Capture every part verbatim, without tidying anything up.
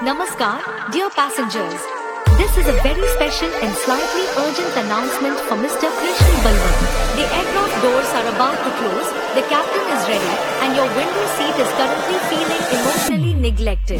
Namaskar, dear passengers. This is a very special and slightly urgent announcement for Mister Krishnan Balwant. The aircraft doors are about to close, the captain is ready, and your window seat is currently feeling emotionally neglected.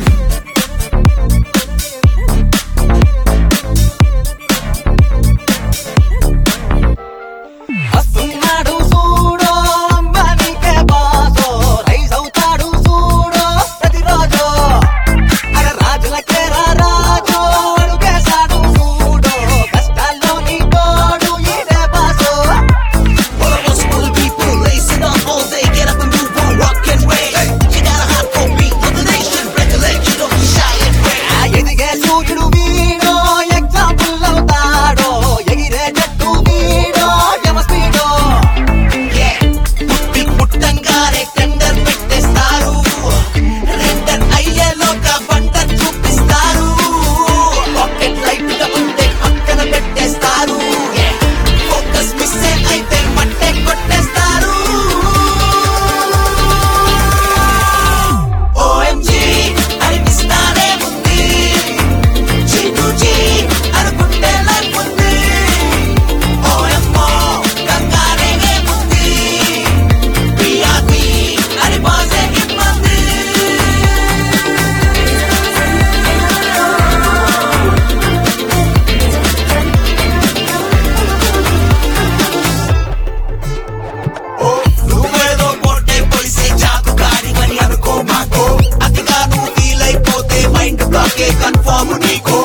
Conform Nico.